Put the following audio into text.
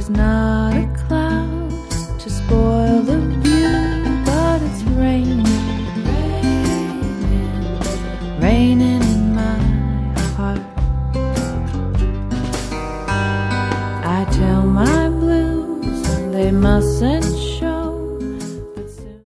There's not a cloud to spoil the view, but it's raining, raining, raining in my heart. I tell my blues they mustn't